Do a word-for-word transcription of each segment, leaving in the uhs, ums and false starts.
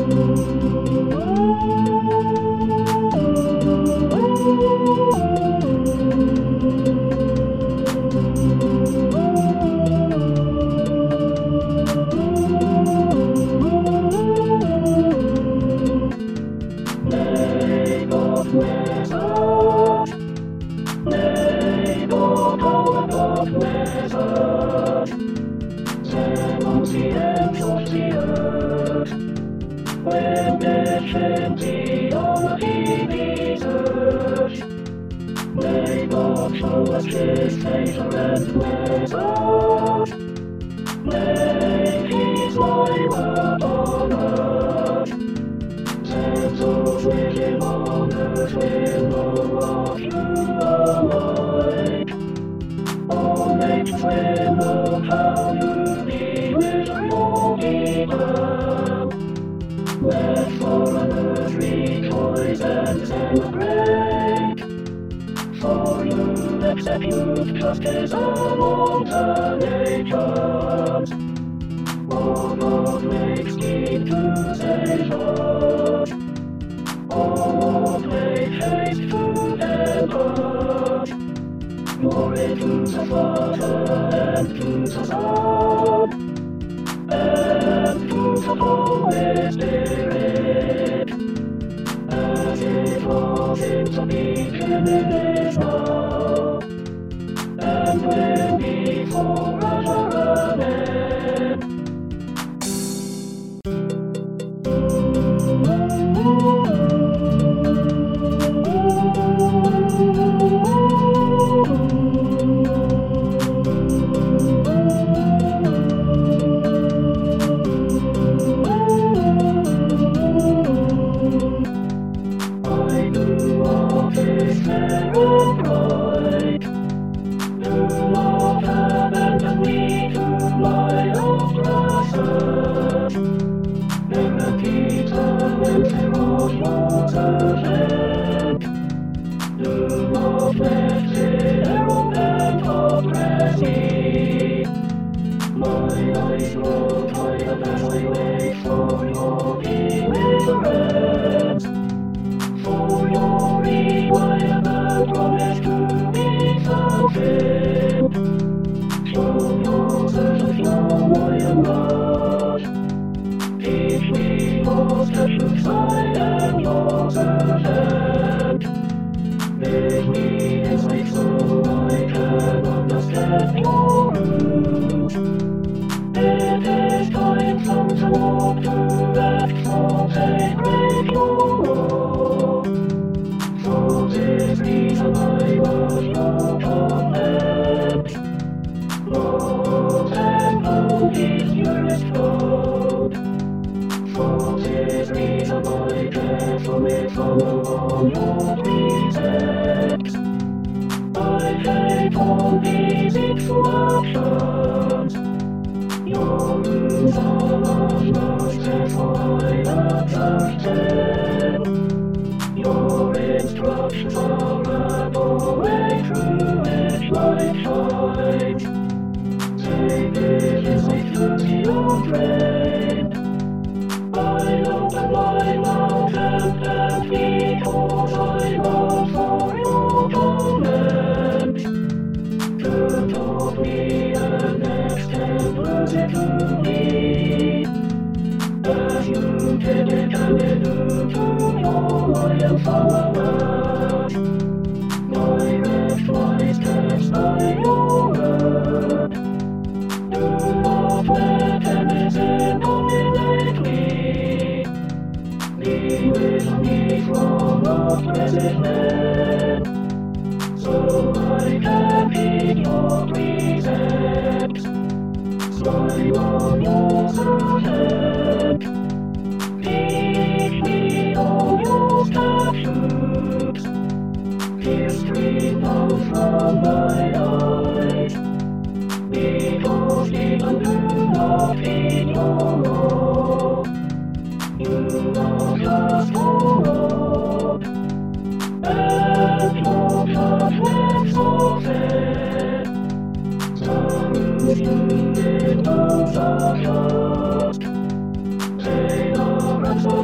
They are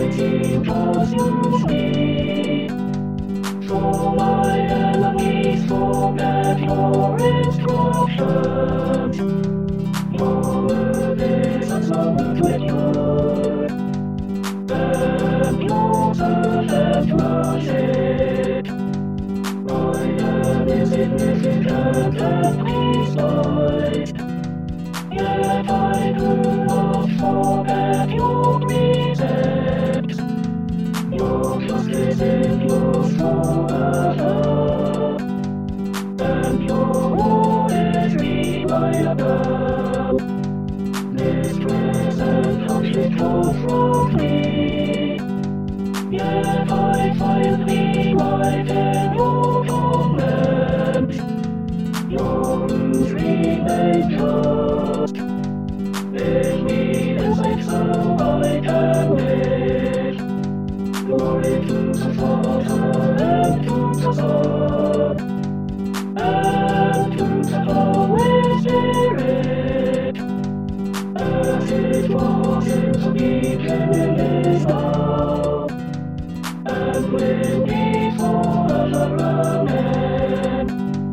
waiting 'cause you flee. For my enemies forget your instructions. Your word is absolute with you. And yours a left magic. I am insignificant and precise. Yet I do not forget your precepts. Your trust is in your forever, and your word is reliable. Distress and conflict go from me, yet I find me right in your commands. Your rules remain just. In me is safe so I can live. Glory to the Father and to the Son and to the Holy Spirit, as it was in the beginning, is now, and will be forever. Amen.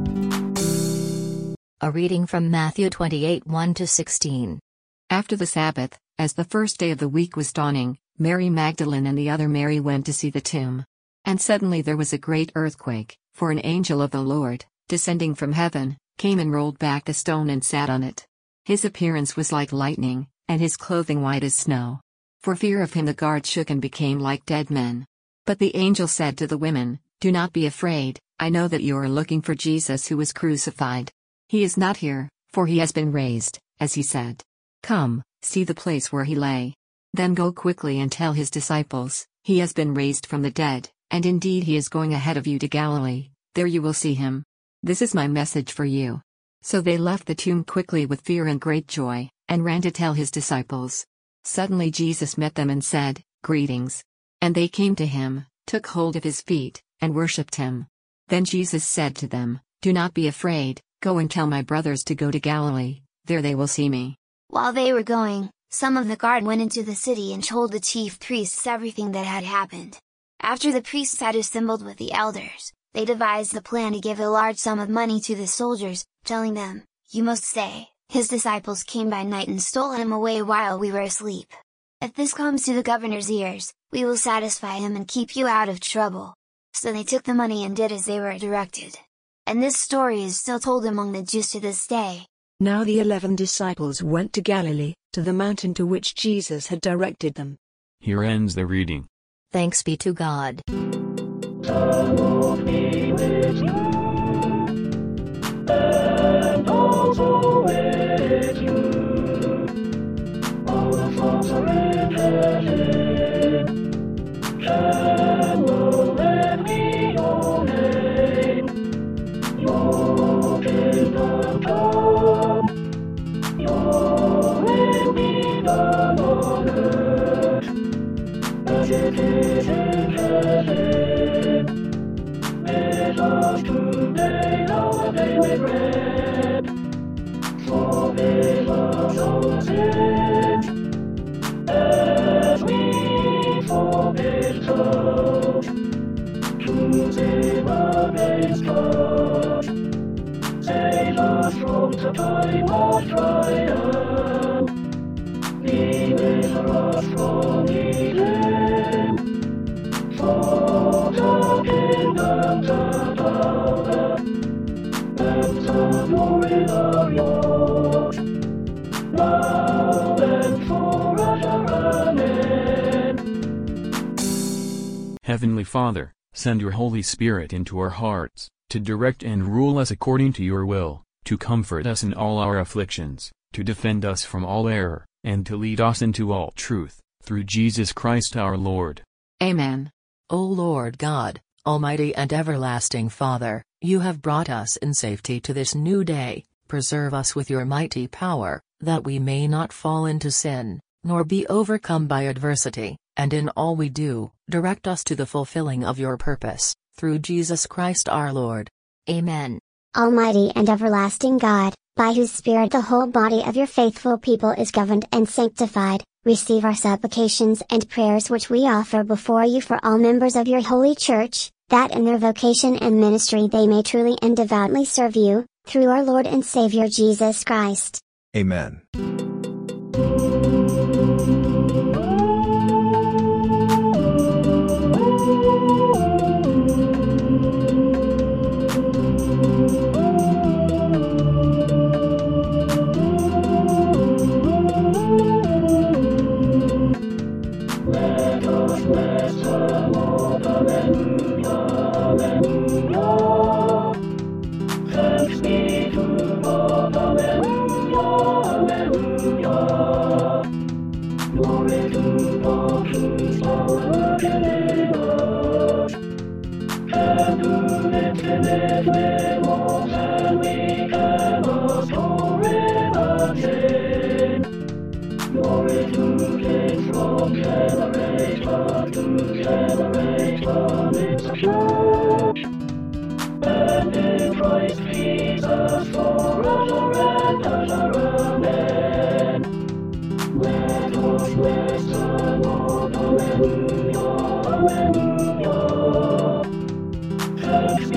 A reading from Matthew twenty-eight, one to sixteen. After the Sabbath, as the first day of the week was dawning, Mary Magdalene and the other Mary went to see the tomb. And suddenly there was a great earthquake, for an angel of the Lord, descending from heaven, came and rolled back the stone and sat on it. His appearance was like lightning, and his clothing white as snow. For fear of him the guards shook and became like dead men. But the angel said to the women, "Do not be afraid, I know that you are looking for Jesus who was crucified. He is not here, for he has been raised, as he said. Come, see the place where he lay. Then go quickly and tell his disciples, he has been raised from the dead, and indeed he is going ahead of you to Galilee, there you will see him. This is my message for you." So they left the tomb quickly with fear and great joy, and ran to tell his disciples. Suddenly Jesus met them and said, "Greetings." And they came to him, took hold of his feet, and worshipped him. Then Jesus said to them, "Do not be afraid, go and tell my brothers to go to Galilee, there they will see me." While they were going, some of the guard went into the city and told the chief priests everything that had happened. After the priests had assembled with the elders, they devised the plan to give a large sum of money to the soldiers, telling them, "You must say, his disciples came by night and stole him away while we were asleep. If this comes to the governor's ears, we will satisfy him and keep you out of trouble." So they took the money and did as they were directed. And this story is still told among the Jews to this day. Now the eleven disciples went to Galilee, to the mountain to which Jesus had directed them. Here ends the reading. Thanks be to God. The Lord be with you, and also with you. Our Father in heaven, hallowed be your name. Your kingdom come, your will be done on earth, as it is in heaven. Give us today our daily bread. Forgive us our sins, as we forgive those who sin against us. Save us from the time of trial. Deliver us from evil. For the kingdom, the power, and the glory are yours, now and forever. Amen. Heavenly Father, send your Holy Spirit into our hearts, to direct and rule us according to your will, to comfort us in all our afflictions, to defend us from all error, and to lead us into all truth, through Jesus Christ our Lord. Amen. O Lord God, Almighty and everlasting Father, you have brought us in safety to this new day. Preserve us with your mighty power, that we may not fall into sin, nor be overcome by adversity, and in all we do, direct us to the fulfilling of your purpose, through Jesus Christ our Lord. Amen. Almighty and everlasting God, by whose Spirit the whole body of your faithful people is governed and sanctified, receive our supplications and prayers which we offer before you for all members of your holy church, that in their vocation and ministry they may truly and devoutly serve you, through our Lord and Savior Jesus Christ. Amen. Thanks